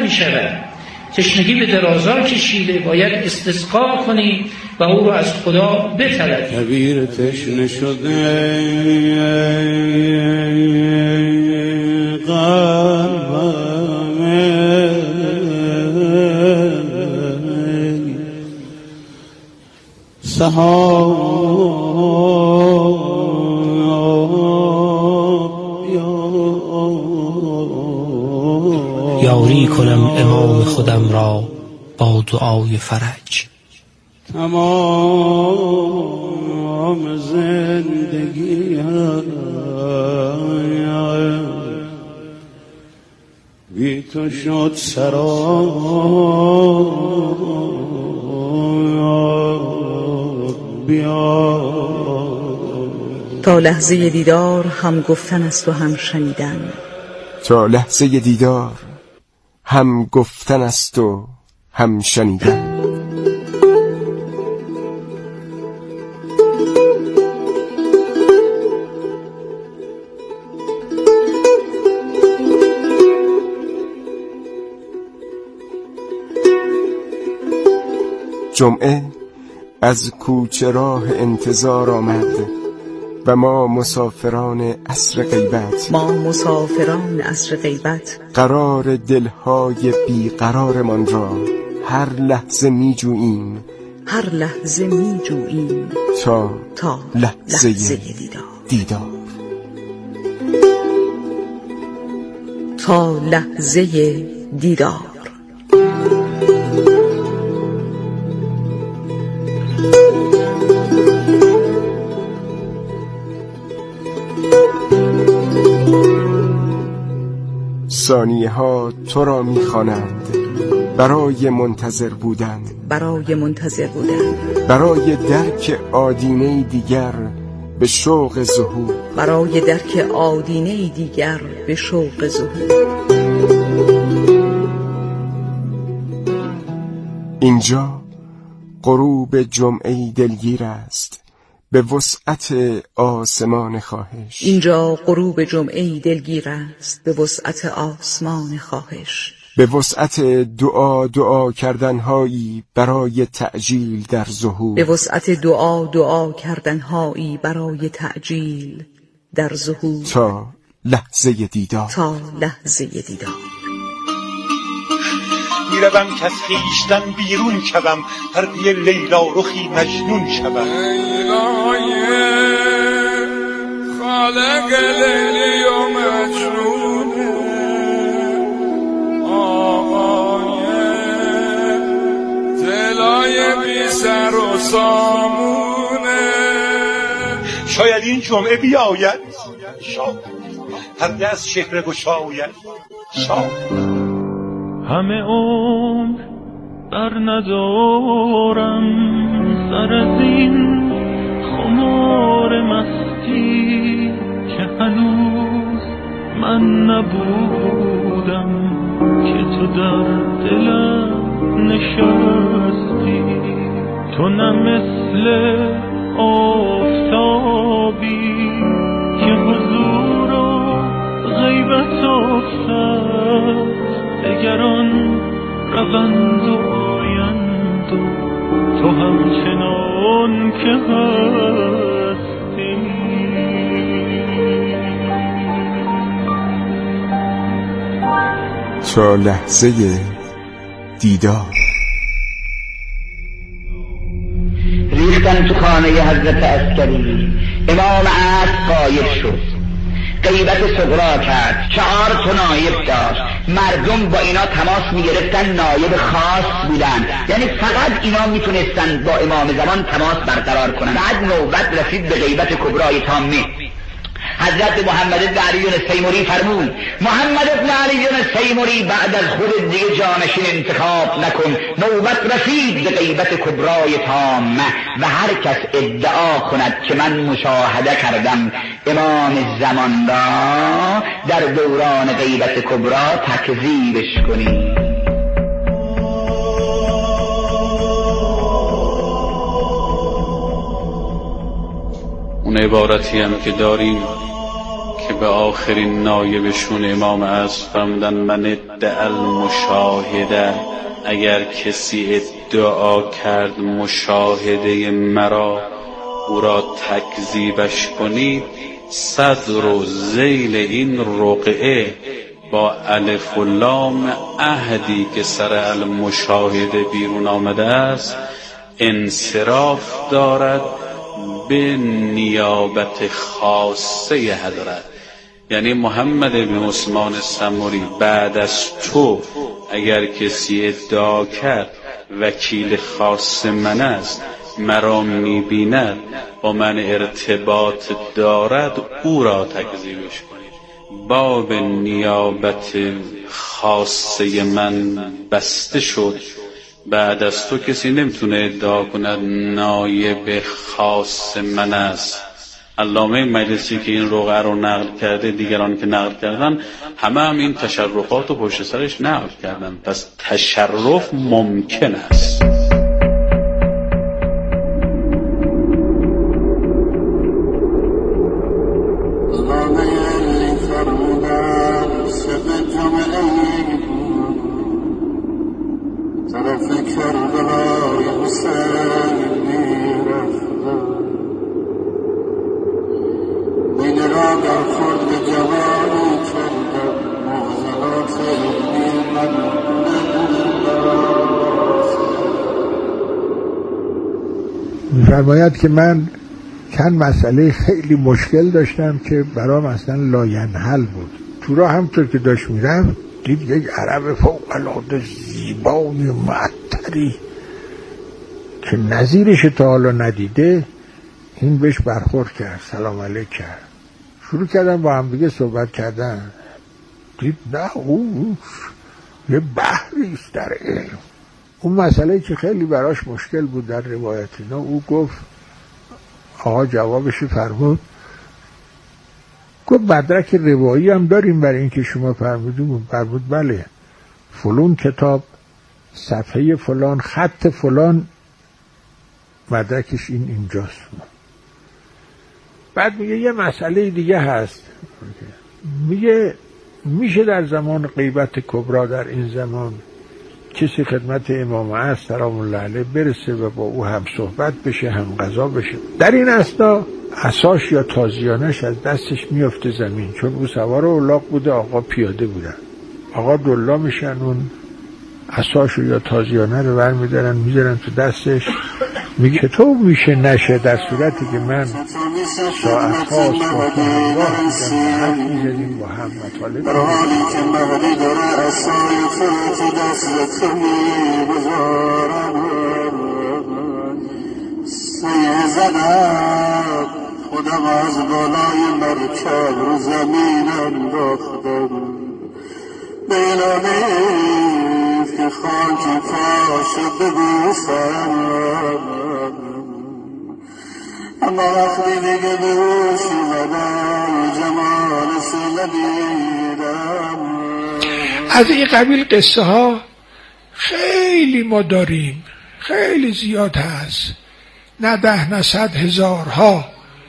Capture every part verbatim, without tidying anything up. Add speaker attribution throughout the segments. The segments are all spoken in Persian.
Speaker 1: می شود. تشنگی به درازا کشیده، باید استسقا کنی و او رو از خدا بطلبی.
Speaker 2: کبیر تشنه شده قلبم سحاب
Speaker 3: یاری کنم امام خودم را با دعای فرج.
Speaker 2: تمام زندگی بی تو شد سراب. بیا
Speaker 4: تا لحظه دیدار هم گفتن است و هم شنیدن.
Speaker 5: تا لحظه دیدار هم گفتن است و هم شنیدن. جمعه از کوچه راه انتظار آمد و ما مسافران عصر غیبت،
Speaker 4: ما مسافران عصر غیبت،
Speaker 5: قرار دلهای بیقرارمان را هر لحظه می جوییم،
Speaker 4: هر لحظه می جوییم
Speaker 5: تا,
Speaker 4: تا
Speaker 5: لحظه,
Speaker 4: لحظه دیدار.
Speaker 5: دیدار
Speaker 4: تا لحظه دیدار.
Speaker 5: ثانیه ها تو را می‌خوانند برای منتظر بودن،
Speaker 4: برای منتظر بودن،
Speaker 5: برای درک آدینه دیگر به شوق ظهور،
Speaker 4: برای درک آدینه دیگر به شوق ظهور.
Speaker 5: اینجا غروب جمعه دلگیر است به وسعت آسمان خواهش.
Speaker 4: اینجا غروب جمعه دلگیر است به وسعت آسمان خواهش.
Speaker 5: به وسعت دعا دعا کردنهایی برای تعجیل در ظهور.
Speaker 4: به وسعت دعا دعا کردنهایی برای تعجیل در ظهور.
Speaker 5: تا لحظه دیدار.
Speaker 4: تا لحظه دیدار.
Speaker 6: میروم که از خویشتن بیرون شوم، هر پی لیلا رخی مجنون شوم.
Speaker 7: لیلای خالق لیلی و مجنونه، آقای دلای بی سر و سامونه.
Speaker 6: شاید این جمعه بیاید، شاید پرده از شهر گشاید، شاید
Speaker 8: همه عمر بر ندارم سر از این خمار مستی که هنوز من نبودم که تو در دلم نشستی. تو نه مثل آفتابی که حضور و غیبت افتد، دگران روند و آیند و تو همچنان که هستی.
Speaker 5: تا لحظه دیدار.
Speaker 9: ریختن تو خانه حضرت عسکری، امام عصر غایب شد، غیبت صغرا کرد، چهار تا نایب داشت. مردم با اینا تماس میگرفتن، نایب خاص بودن، یعنی فقط اینا میتونستن با امام زمان تماس برقرار کنن. بعد نوبت رسید به غیبت کبرای تامه. حضرت محمد بن علی السیمری فرمود محمد بن علی السیمری بعد از خود دیگه جانشین انتخاب نکن، نوبت رسید به غیبت کبرای تامه و هر کس ادعا کند که من مشاهده کردم امام زمان را در دوران غیبت کبرا تکذیبش کنید.
Speaker 10: اون عبارتی هم که داریم که به آخرین نایبشون امام عصر فرمودن من ادعا المشاهده، اگر کسی ادعا کرد مشاهده مرا او را تکذیبش کنید، صدر و ذیل این رقعه با الف و لام عهدی که سر المشاهده بیرون آمده است انصراف دارد به نیابت خاصه حضرت. یعنی محمد بن عثمان سمری بعد از تو اگر کسی ادعا کرد وکیل خاص من است، مرا می‌بیند، با من ارتباط دارد، او را تکذیبش کنید. باب نیابت خاصه من بسته شد. بعد از تو کسی نمیتونه ادعا کند نایب خاص من است. علامه مجلسی که این رقعه رو نقل کرده، دیگران که نقل کردن همه هم این تشرفات رو پشت سرش نقل کردن، پس تشرف ممکن است.
Speaker 11: می‌فرماید که من چند مسئله خیلی مشکل داشتم که برام اصلا لاینحل بود. تو راه همطور که داشت میرفت دید یک عرب فوق‌العاده زیبای معطری که نظیرش تا حالا ندیده، این بهش برخورد کرد، سلام علیک کرد. شروع کردن با هم دیگه صحبت کردن. دید نه او یه بحریست در علم. اون مسئله که خیلی براش مشکل بود در روایت اینا، او گفت، آقا جوابشو فرمود، گفت مدرک روایی هم داریم برای اینکه شما فرمودیم؟ فرمود بله، فلان کتاب صفحه فلان خط فلان مدرکش این اینجاست. بعد میگه یه مسئله دیگه هست، میگه میشه در زمان غیبت کبرا در این زمان کسی خدمت امام عصر سلام الله علیه برسه و با او هم صحبت بشه، هم غذا بشه، در این اثنا عصاش یا تازیانش از دستش میفته زمین، چون او سوار الاغ بوده، آقا پیاده بودن، آقا دلا میشن، اون عصاش یا تازیانه رو برمیدارن میذارن تو دستش. میگه تو میشه نشه در صورتی که من ساعت ها صحبت همراه بودم و حرف میزدیم با هم مطالب،
Speaker 12: در حالی که مهدی داره عصای تو تو دست تو میگذارم، سیه زدم خودم از بالای مرکب رو زمین انداختم، بیلانه که خاک پاشو ببوسم، اما وقتی دیگه بهوش اومدم جمالش ندیدم.
Speaker 11: از این قبیل قصه ها خیلی ما داریم، خیلی زیاد هست، نه ده نه صد هزارها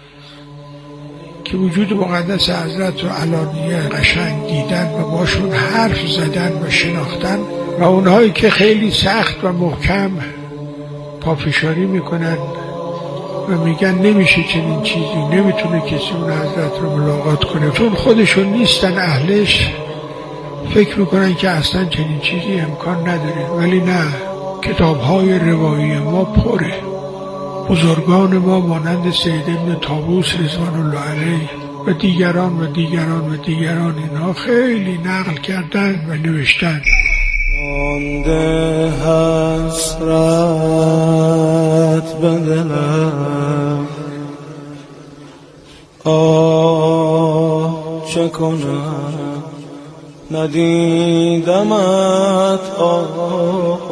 Speaker 11: که وجود مقدس حضرت رو علانیه قشنگ دیدن و باشون حرف زدن و شناختن، و اونهایی که خیلی سخت و محکم پافشاری میکنن و میگن نمیشه چنین چیزی، نمیتونه کسی اون حضرت رو ملاقات کنه چون خودشون نیستن اهلش، فکر میکنن که اصلا چنین چیزی امکان نداره. ولی نه، کتاب‌های روایی ما پره. بزرگان ما مانند سید ابن طاووس رضوان الله علیه و دیگران و دیگران و دیگران اینها خیلی نقل کردن و نوشتن.
Speaker 2: مانده حسرت به دلم، آه چه کنم ندیدمت، آه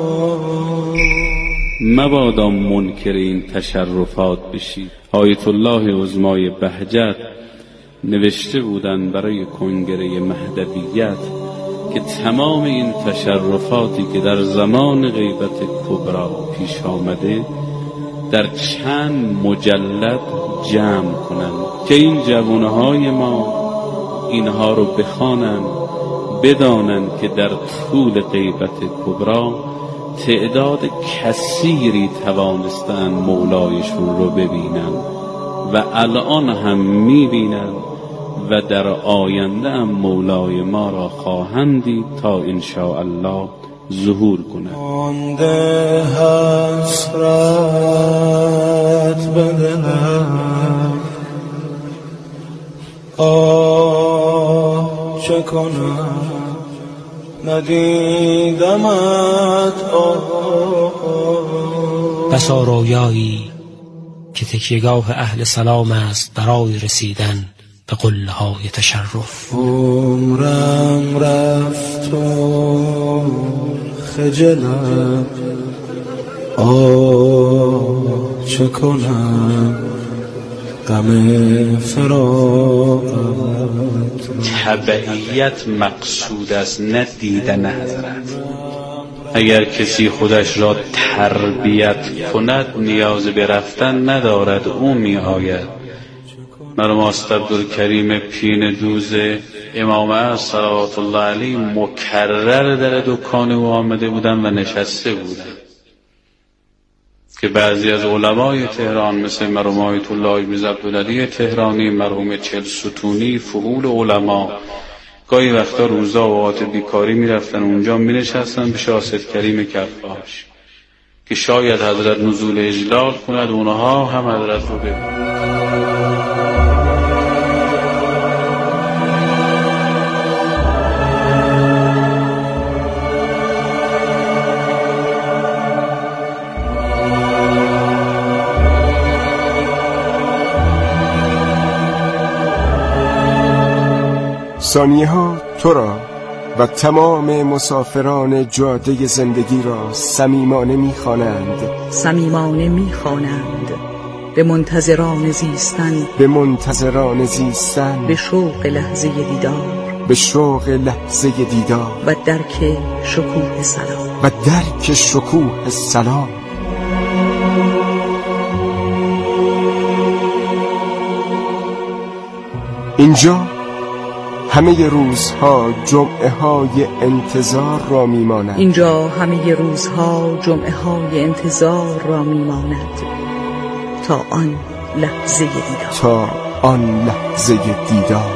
Speaker 10: مبادا منکر این تشرفات بشید. آیت الله عظمای بهجت نوشته بودن برای کنگره مهدویت که تمام این تشرفاتی که در زمان غیبت کبرا پیش آمده در چند مجلد جمع کنند که این جوانهای ما اینها رو بخوانند، بدانند که در طول غیبت کبرا تعداد کثیری توانستن مولایشون رو ببینن و الان هم میبینن و در آینده هم مولای ما را خواهند دید تا انشاءالله ظهور کنند.
Speaker 2: مانده حسرت بدلم، آه چه کنم ندیدمت.
Speaker 3: بسا رویایی که تکیهگاه اهل سلام است برای رسیدن به قله های تشرف.
Speaker 2: عمرم رفت و خجلم، آه چه کنم غم فراقت.
Speaker 10: تبعیت مقصود است، نه دیدن حضرت. اگر کسی خودش را تربیت کند نیاز به رفتن ندارد، او می آید. مرحوم عبدالکریم پین دوز امام عصر صلوات الله علیه مکرر در دکان او آمده بودن و نشسته بودن که بعضی از علمای تهران مثل مرحوم آیت الله ابن عبدالعلی تهرانی، مرحوم چهل ستونی، فحول علما گاهی وقتا روزا و اوقات بیکاری میرفتن اونجا مینشستن به شاه سید کریم کفاش که شاید حضرت نزول اجلال کند، اونها هم حضرت رو ببینن.
Speaker 5: ثانیه ها تو را و تمام مسافران جاده زندگی را صمیمانه می‌خوانند،
Speaker 4: صمیمانه می‌خوانند به منتظران زیستن،
Speaker 5: به منتظران زیستن،
Speaker 4: به شوق لحظه دیدار،
Speaker 5: به شوق لحظه دیدار
Speaker 4: و درک شکوه سلام،
Speaker 5: و درک شکوه سلام. اینجا همه روزها جمعه های انتظار را میماند.
Speaker 4: اینجا همه روزها جمعه های انتظار را میماند تا آن لحظه دیدار،
Speaker 5: تا آن لحظه دیدار.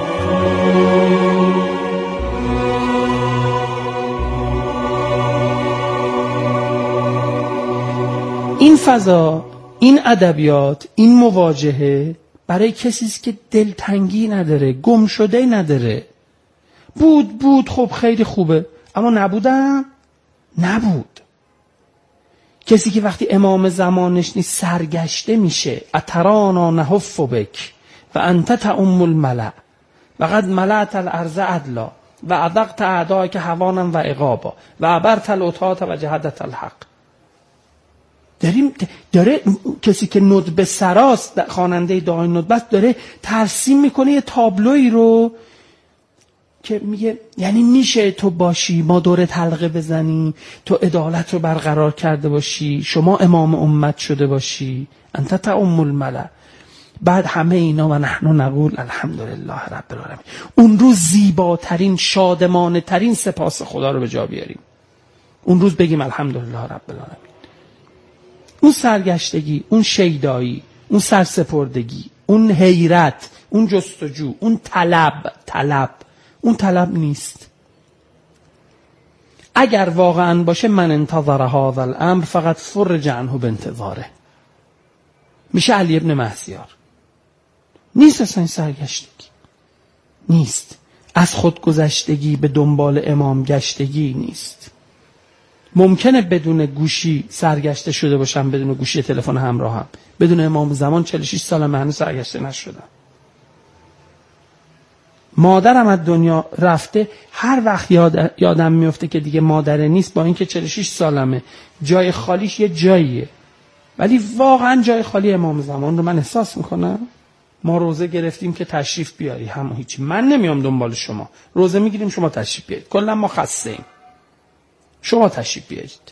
Speaker 13: این فضا، این ادبیات، این مواجهه برای کسی است که دلتنگی نداره، گم شده نداره. بود بود خب خیلی خوبه، اما نبودم نبود. کسی که وقتی امام زمانش نیست سرگشته میشه. اترانا نهف بک و انت تعم الملأ و قد ملأت الارض عدلا و اذقت اعداءک هوانا و عقابا و عبرت العتاة و جهدت الحق. داریم داره کسی که ندبه سراست، خواننده دعای ندبه است، داره ترسیم میکنه یه تابلوی رو که میگه یعنی میشه تو باشی، ما دور حلقه بزنی، تو عدالت رو برقرار کرده باشی، شما امام امت شده باشی، انت تعم الملأ. بعد همه اینا و نحن نقول الحمدلله رب العالمین. اون روز زیباترین، شادمانه ترین سپاس خدا رو به جا بیاریم. اون روز بگیم الحمدلله رب العالمین. اون سرگشتگی، اون شیدایی، اون سرسپردگی، اون حیرت، اون جستجو، اون طلب طلب اون طلب نیست. اگر واقعا باشه من انتظر هذا الامر فقط فرج عنه بانتظاره، میشه علی ابن مهسیار. نیست اصلا این سرگشتگی، نیست. از خودگذشتگی به دنبال امام گشتگی نیست. ممکنه بدون گوشی سرگشته شده باشم، بدون گوشی تلفن همراهم، بدون امام زمان چهل و شش سالم هنوز سرگشته نشدم. مادرم از دنیا رفته، هر وقت یاد یادم میفته که دیگه مادره نیست، با اینکه چهل و شش سالمه، جای خالیش یه جاییه، ولی واقعا جای خالی امام زمان رو من احساس میکنم. ما روزه گرفتیم که تشریف بیاری، همون هیچی، من نمیام دنبال شما. روزه میگیریم شما تشریف بیارید، کلا ما خسته ایم، شما تشریف بیارید.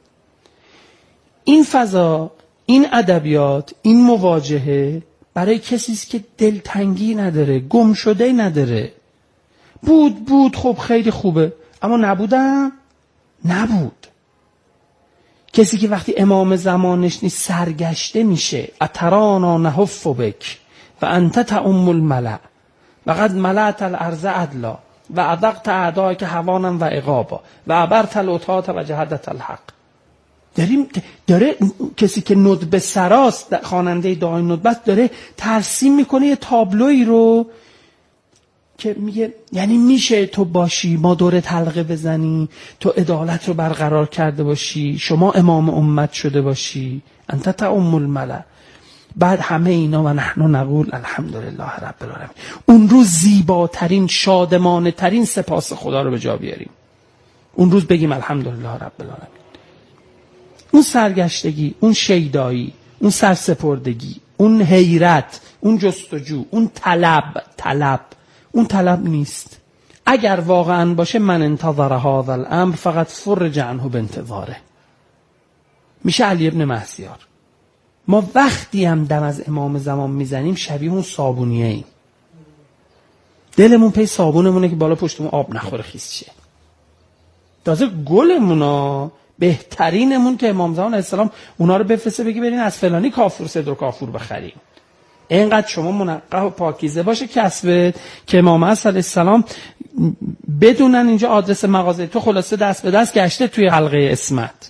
Speaker 13: این فضا، این ادبیات، این مواجهه برای کسی است که دلتنگی نداره، گم شده نداره. بود بود خب خیلی خوبه، اما نبودم نبود. کسی که وقتی امام زمانش نیست سرگشته میشه. اترانا نحف بک و انت تعم الملأ و قد ملأت الارض عدلا و اذقت اعداءک هوانا و عقابا و عبرت العتاة و جهدت الحق. داریم داره کسی که ندبه سراست، خواننده دعای ندبه داره ترسیم میکنه یه تابلوی رو که میگه یعنی میشه تو باشی، ما دور حلقه بزنی، تو عدالت رو برقرار کرده باشی، شما امام امت شده باشی، انت تعم الملأ، بعد همه اینا و نحن نقول الحمدلله رب العالمین. اون روز زیباترین شادمانه ترین سپاس خدا رو به جا بیاریم، اون روز بگیم الحمدلله رب العالمین. اون سرگشتگی، اون شیدایی، اون سرسپردگی، اون حیرت، اون جستجو، اون طلب طلب اون طلب نیست. اگر واقعا باشه من انتظر هذا الامر فقط فرج عنه بانتظاره. میشه علی ابن مهسیار. ما وقتی هم دم از امام زمان میزنیم شبیه اون صابونیه ایم، دلمون پی صابونمونه که بالا پشتمون آب نخوره خیس شه. تازه گلمونا بهترینمون که امام زمان علیه السلام اونا رو بفرسته بگی برین از فلانی کافور صدر و کافور بخرین. اینقدر شما منقح و پاکیزه باشه کسبت که امام علیه السلام بدونن اینجا آدرس مغازه تو، خلاصه دست به دست گشته توی حلقه اسمت.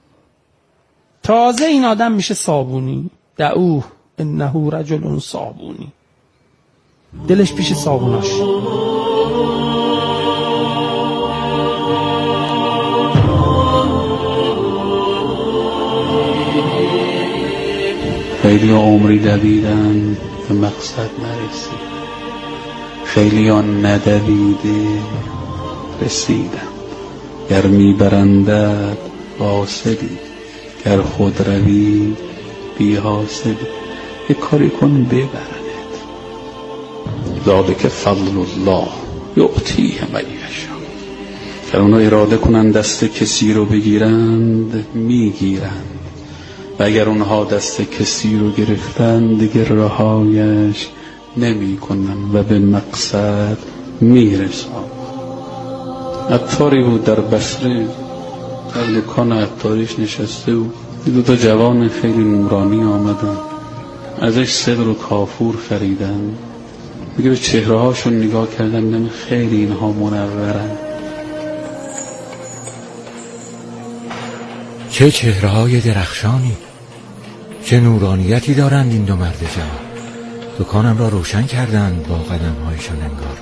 Speaker 13: تازه این آدم میشه صابونی. دعوه انه رجل صابونی، دلش پیش صابوناش.
Speaker 10: خیلی عمری دویدن به مقصد نرسید، خیلی ها ندویده رسیدن. گر میبرندت واصلی، گر خود روی بی حاصلی. یک کاری کن ببرنت، ذالک فضل الله یعطیه من یشاء. گر اونا اراده کنن دست کسی رو بگیرند میگیرند، و اگر اونها دست کسی رو گرفتن دیگر رهایش نمی کنن و به مقصد میرسن. عطاری بود در بصره، در دکان عطاریش نشسته بود، دو تا جوان خیلی نورانی آمدن ازش صدر و کافور خریدن. میگه به چهره هاشون نگاه کردن، نمی خیلی اینها منورن.
Speaker 14: چه چهره های درخشانی، چه نورانیتی دارند این دو مرد جوان. دکانم را روشن کردند با قدم هایشان انگار.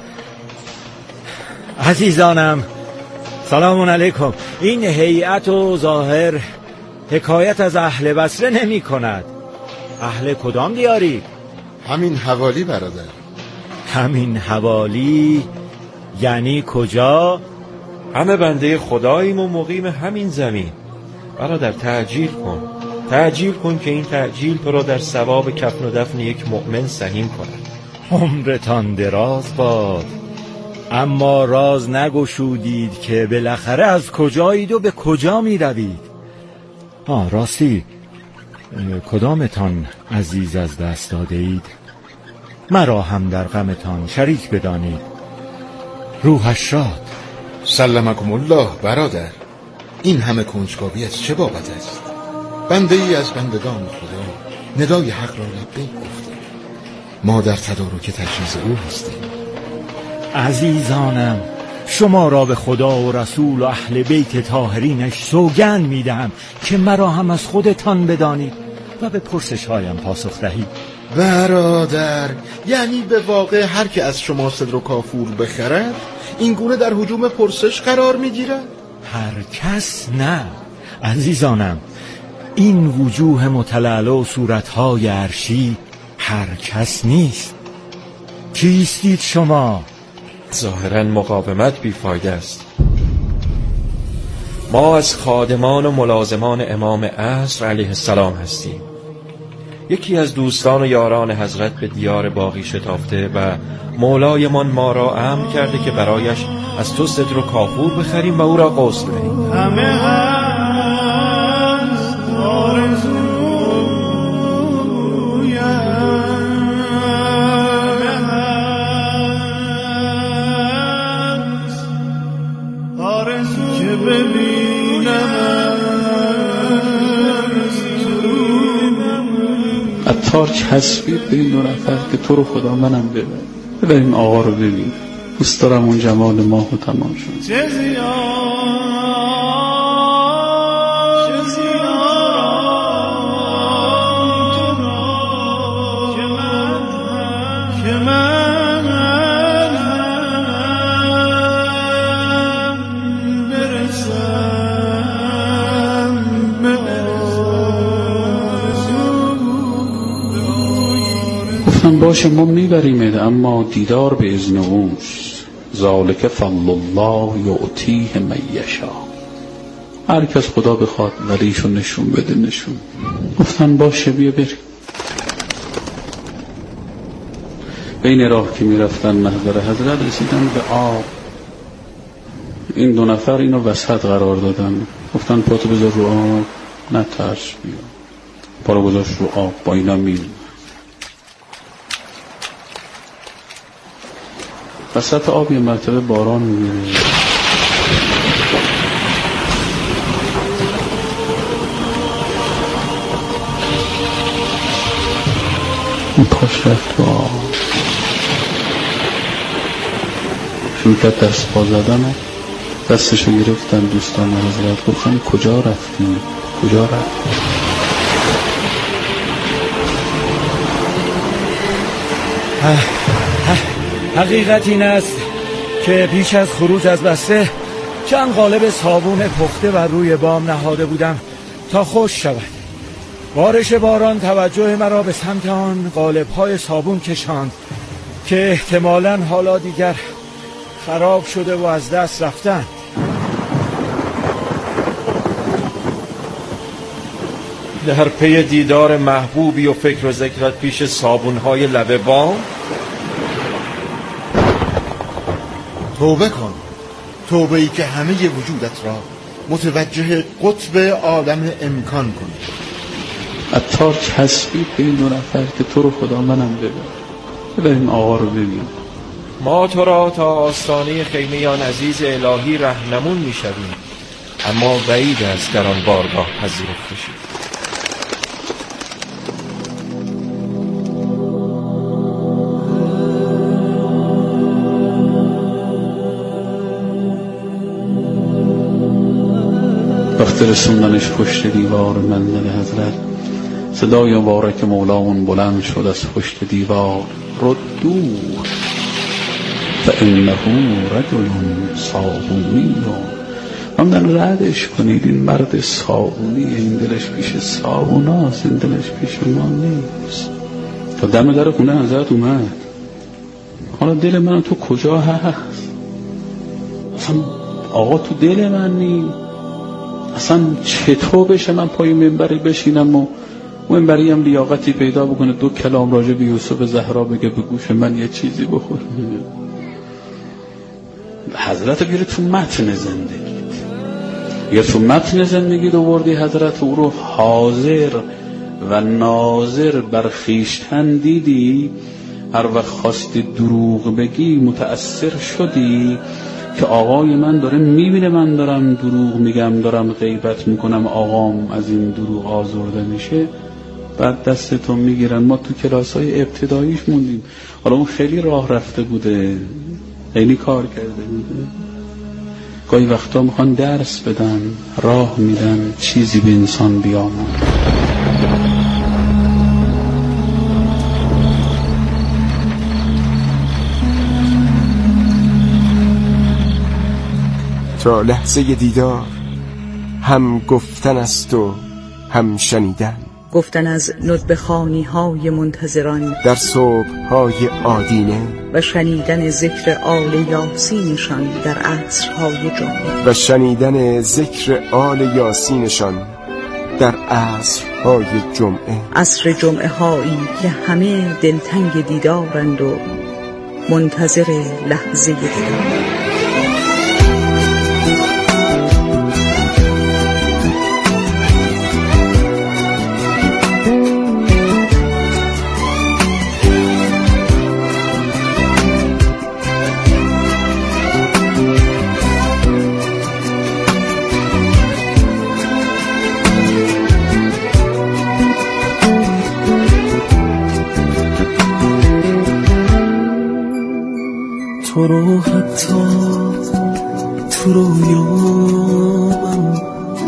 Speaker 14: عزیزانم سلام علیکم. این هیئت و ظاهر حکایت از اهل بصره نمی کند. اهل کدام دیاری؟
Speaker 15: همین حوالی برادر.
Speaker 14: همین حوالی یعنی کجا؟
Speaker 16: همه بنده خداییم و مقیم همین زمین. برادر تعجیل کن، تعجیل کن که این تعجیل تو را در ثواب کفن و دفن یک مؤمن سهیم کند.
Speaker 14: عمرتان دراز باد. اما راز نگشودید که بالاخره از کجایید و به کجا می روید. آه راستی کدامتان عزیز از دست داده اید؟ مرا هم در غمتان شریک بدانید. روحش شاد.
Speaker 15: سلمکم الله برادر. این همه کنجکاوی از چه بابت است؟ بنده ای از بندگان خدا ندای حق را لبیک گفته. ما در تدارک تجهیز او هستیم.
Speaker 14: عزیزانم شما را به خدا و رسول و اهل بیت طاهرینش سوگند میدهم که مرا هم از خودتان بدانید و به پرسش هایم پاسخ دهید.
Speaker 15: برادر یعنی به واقع هر که از شما صدر و کافور بخرد این گونه در هجوم پرسش قرار میگیرد؟
Speaker 14: هر کس نه عزیزانم، این وجوه متلعلع و صورتهای عرشی هر کس نیست. کیستید شما؟
Speaker 16: ظاهرا مقاومت بیفایده است. ما از خادمان و ملازمان امام عصر علیه السلام هستیم. یکی از دوستان و یاران حضرت به دیار باقی شتافته و مولایمان ما را امر کرده که برایش از تو صدر و کافور بخریم و او را غسل دهیم.
Speaker 8: همه هست آرزویم،
Speaker 17: عطار چسبید به این دو نفر که تو رو خدا منم ببر، ببریم آقا رو ببین، دوست دارم اون جمال ماه و تمام شد. گفتن باشه ما میبریمه، اما دیدار به اذن اوست، ذالک فضل الله یعطیه من یشاء، هر کس خدا بخواد ولیشو نشون بده نشون. گفتن باشه بیا بریم. بین راه که میرفتن محضر حضرت رسیدن به آب. این دو نفر اینو وسط قرار دادن، گفتن پاتو بذار رو آب، نه ترس، بیا پا رو گذاشت رو آب، با اینا میریم. وسط آب یه مرتبه باران میگیره، این پاش رفت تو آب، شروع کرد دست پا زدن و دستشو گرفتن دوستان حضرت، گفتن کجا رفتی؟ کجا رفتی؟
Speaker 14: حقیقت این است که پیش از خروج از بسته چند قالب صابون پخته و روی بام نهاده بودم تا خوش شود. بارش باران توجه مرا به سمت آن قالب‌های صابون کشاند که احتمالاً حالا دیگر خراب شده و از دست رفتن.
Speaker 16: در پی دیدار محبوبی و فکر و ذکرت پیش صابون‌های لب بام.
Speaker 15: توبه کن، توبه ای که همه وجودت را متوجه قطب عالم امکان کن.
Speaker 17: عطار چسبید به این دو نفر که تو رو خدا منم ببر، ببریم آقا رو ببین.
Speaker 16: ما تو را تا آستانه خیمه آن عزیز الهی رهنمون می شویم، اما بعید است در آن بارگاه پذیرفته شد.
Speaker 17: وقتی رسوندنش پشت دیوار منزل حضرت، صدای مبارک مولاون بلند شد از پشت دیوار، ردو فانه رجل صابونی، من ردش کنید، این مرد صابونی، این دلش پیش صابوناست، این دلش پیش ما نیست. تا دم در خونه حضرت اومد، حالا دل من تو کجا هست؟ اصلا آقا تو دل من نیست، اصلا چطور بشه من پای منبری بشینم و منبری هم لیاقتی پیدا بکنه دو کلام راجع به یوسف زهرا بگه به گوش من یه چیزی بخوره؟ حضرت بیاره تو متن زندگیت، اگر تو متن زندگیت آوردی حضرت او رو حاضر و ناظر بر خویشتن دیدی، هر وقت خواستی دروغ بگی متأثر شدی که آقای من داره میبینه من دارم دروغ میگم، دارم غیبت میکنم، آقام از این دروغ آزرده میشه، بعد دستتون میگیرن. ما تو کلاسای ابتداییش موندیم، حالا اون خیلی راه رفته بوده، خیلی کار کرده بوده، گاهی وقتا میخوان درس بدن، راه میدن، چیزی به انسان بیامون.
Speaker 5: تا لحظه دیدار هم گفتن است و هم شنیدن،
Speaker 4: گفتن از ندبخانی های منتظران
Speaker 5: در صبح های آدینه،
Speaker 4: و شنیدن ذکر آل یاسینشان در عصرهای جمعه،
Speaker 5: و شنیدن ذکر آل یاسینشان در عصرهای جمعه.
Speaker 4: عصر جمعه هایی که همه دلتنگ دیدارند و منتظر لحظه دیدار.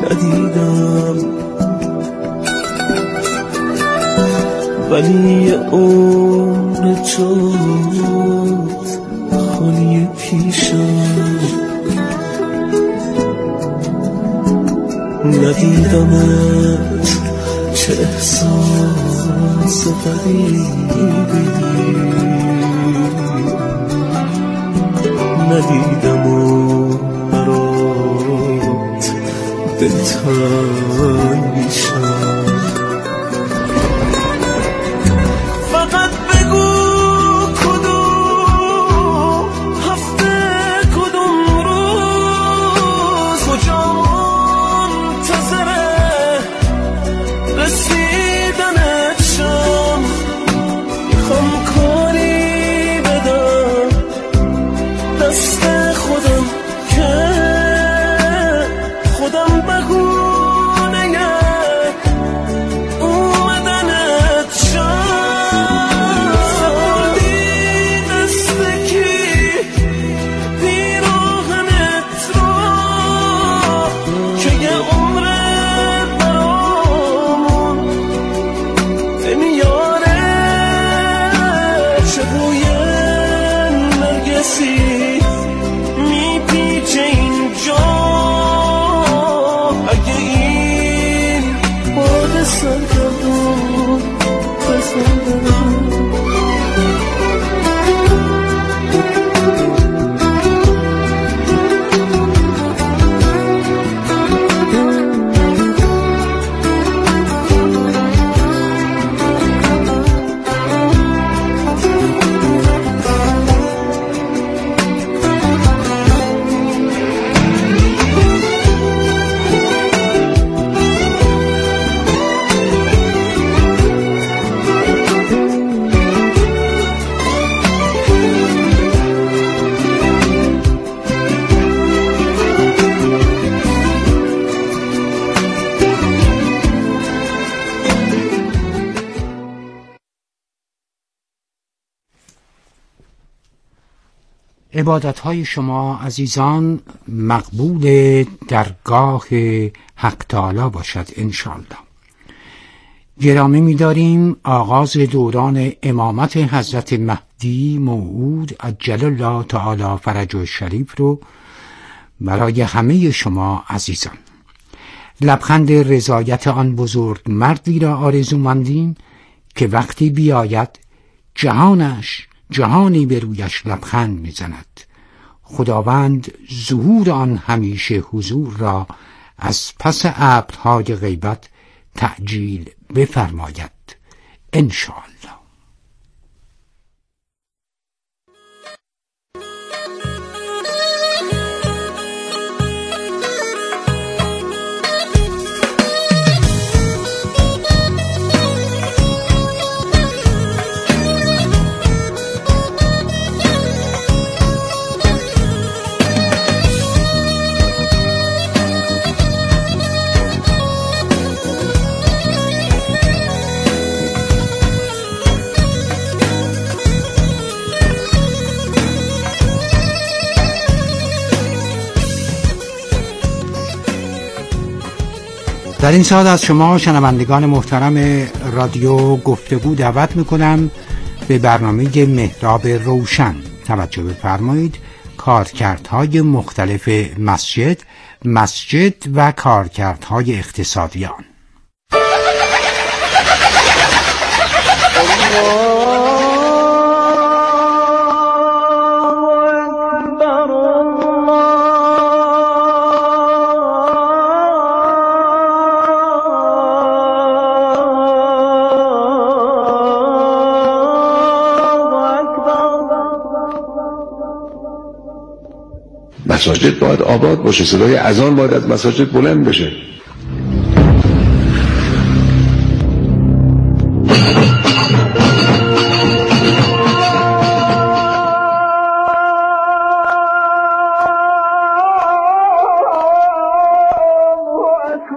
Speaker 2: ندیدم، ولی یه عمر جات خالی پیشم. ندیدمت چه احساس غریبی، ندیدم و برات دلتنگ میشم. فقط بگو کدوم هفته، کدوم روز، کجا منتظره رسیدنت شم. میخوام کاری بدم دست خودم که خودم بهونه اومدنت شم. سپردی دست کی پیراهنت رو که یه عمر برامون نمیاره. چه بوی نرگسی میپیچه اینجا، اگه این باد سرگردون بزنم.
Speaker 18: عبادت‌های شما عزیزان مقبول درگاه حق تعالی باشد انشاءالله. گرامی می‌داریم آغاز دوران امامت حضرت مهدی موعود عجل الله تعالی فرجه شریف رو برای همه شما عزیزان. لبخند رضایت آن بزرگ مردی را آرزومندیم که وقتی بیاید جهانش جهانی به رویش لبخند میزند. خداوند ظهور آن همیشه حضور را از پس ابرهای غیبت تعجیل بفرماید انشاءالله. در این ساعت از شما شنوندگان محترم رادیو گفتگو دعوت میکنم به برنامه محراب روشن. توجه بفرمایید. کارکردهای مختلف مسجد مسجد و کارکردهای اقتصادی آن.
Speaker 19: مساجد باید آباد باشه، صدای اذان باید از مساجد بلند بشه.